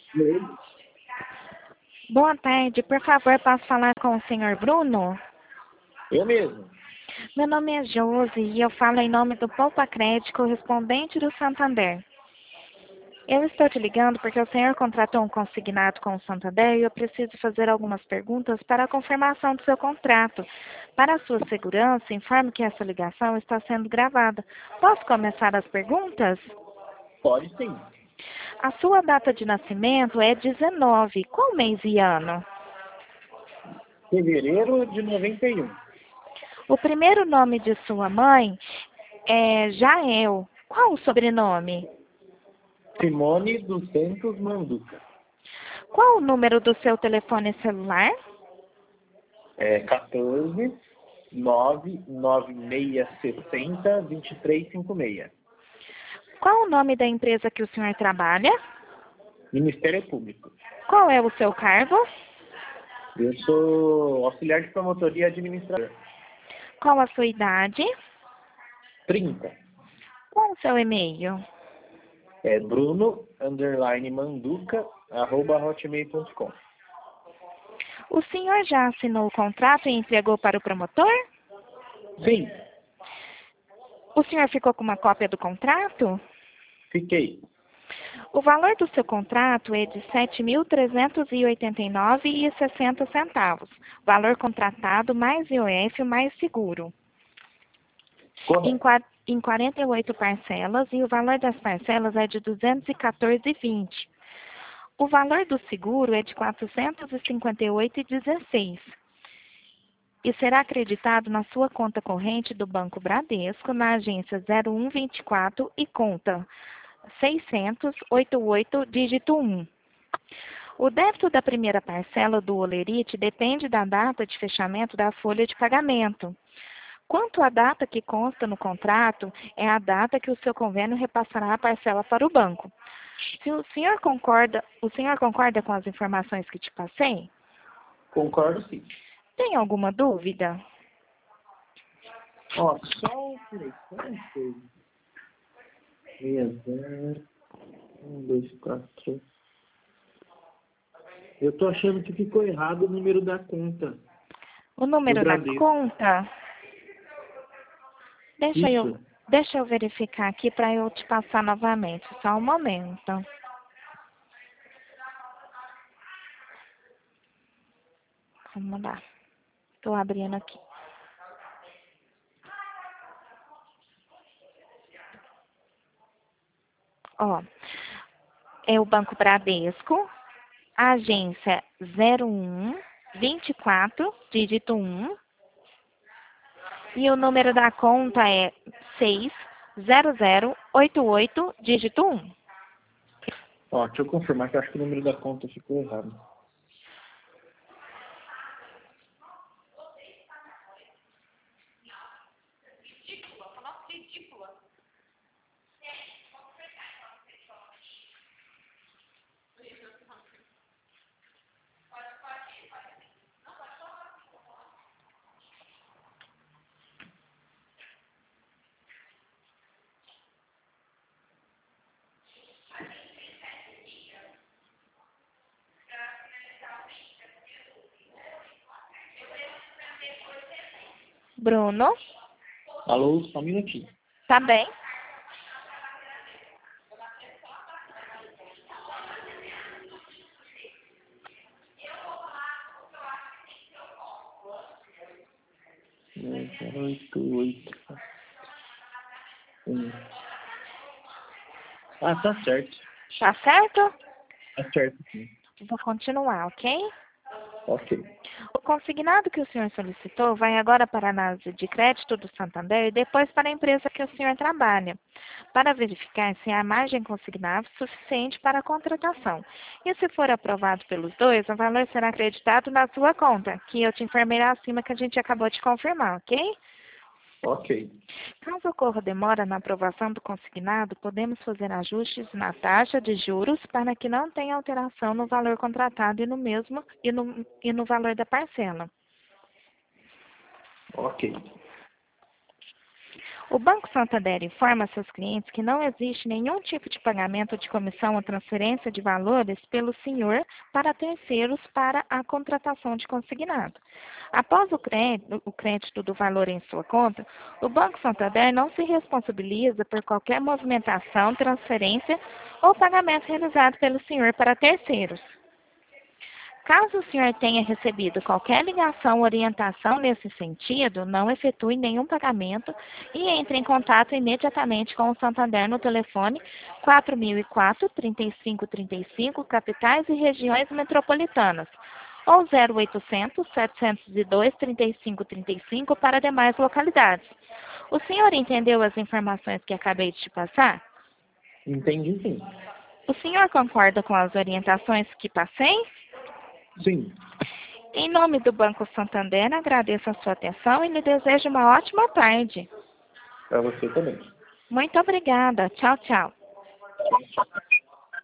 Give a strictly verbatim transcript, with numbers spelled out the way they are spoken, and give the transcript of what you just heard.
Oi, Boa tarde, por favor, posso falar com o senhor Bruno? eu mesmo. Meu nome é Josi e eu falo em nome do Poupa Crédito correspondente do Santander. Eu estou te ligando porque o senhor contratou um consignado com o Santander e eu preciso fazer algumas perguntas para a confirmação do seu contrato. Para a sua segurança, informe que essa ligação está sendo gravada. Posso começar as perguntas? Pode sim. A sua data de nascimento é dezenove. Qual mês e ano? Fevereiro de noventa e um. O primeiro nome de sua mãe é Jael. Qual o sobrenome? Simone dos Santos Manduca. Qual o número do seu telefone celular? É quatorze, nove nove seis seis zero, dois três cinco seis. Qual o nome da empresa que o senhor trabalha? Ministério Público. Qual é o seu cargo? Eu sou auxiliar de promotoria administrador. Qual a sua idade? trinta. Qual o seu e-mail? É Bruno, underline Manduca, arroba hotmail ponto com. O senhor já assinou o contrato e entregou para o promotor? Sim, O senhor ficou com uma cópia do contrato? fiquei. O valor do seu contrato é de sete mil trezentos e oitenta e nove reais e sessenta centavos. Valor contratado mais I O F mais seguro. Em, Correto. qua- em quarenta e oito parcelas e o valor das parcelas é de duzentos e quatorze reais e vinte centavos. O valor do seguro é de quatrocentos e cinquenta e oito reais e dezesseis centavos. E será acreditado na sua conta corrente do Banco Bradesco, na agência zero um vinte e quatro e conta seiscentos, oitenta e oito, dígito um. O débito da primeira parcela do Olerite depende da data de fechamento da folha de pagamento. Quanto à data que consta no contrato, é a data que o seu convênio repassará a parcela para o banco. Se o senhor concorda, o senhor concorda com as informações que te passei? Concordo sim. Tem alguma dúvida? Ó, só o telefone. seis zero, um, dois, quatro. Eu tô achando que ficou errado o número da conta O do número da Bradesco. conta? Deixa eu, Isso. deixa eu verificar aqui para eu te passar novamente. Só um momento. Vamos lá. Estou abrindo aqui. Ó, é o Banco Bradesco, a agência zero um vinte e quatro, dígito um, e o número da conta é seis zero zero oito oito, dígito um. Ó, deixa eu confirmar que eu acho que o número da conta ficou errado. Bruno, Alô, só um minutinho. tá bem? zero oito oito um. Ah, tá certo. Tá certo? Tá certo, sim. Vou continuar, ok? Ok. O consignado que o senhor solicitou vai agora para a análise de crédito do Santander e depois para a empresa que o senhor trabalha, para verificar se há margem consignável suficiente para a contratação. E se for aprovado pelos dois, o valor será acreditado na sua conta, que eu te informei acima que a gente acabou de confirmar, ok? Ok. Caso ocorra demora na aprovação do consignado, podemos fazer ajustes na taxa de juros para que não tenha alteração no valor contratado e no mesmo e no, e no valor da parcela. Ok. O Banco Santander informa a seus clientes que não existe nenhum tipo de pagamento de comissão ou transferência de valores pelo senhor para terceiros para a contratação de consignado. Após o crédito, o crédito do valor em sua conta, o Banco Santander não se responsabiliza por qualquer movimentação, transferência ou pagamento realizado pelo senhor para terceiros. Caso o senhor tenha recebido qualquer ligação ou orientação nesse sentido, não efetue nenhum pagamento e entre em contato imediatamente com o Santander no telefone quatro mil e quatro, trinta e cinco trinta e cinco, capitais e regiões metropolitanas, ou zero oitocentos, setecentos e dois, trinta e cinco trinta e cinco para demais localidades. O senhor entendeu as informações que acabei de te passar? Entendi, sim. O senhor concorda com as orientações que passei? Sim. Em nome do Banco Santander, agradeço a sua atenção e lhe desejo uma ótima tarde. Para você também. Muito obrigada. Tchau, tchau.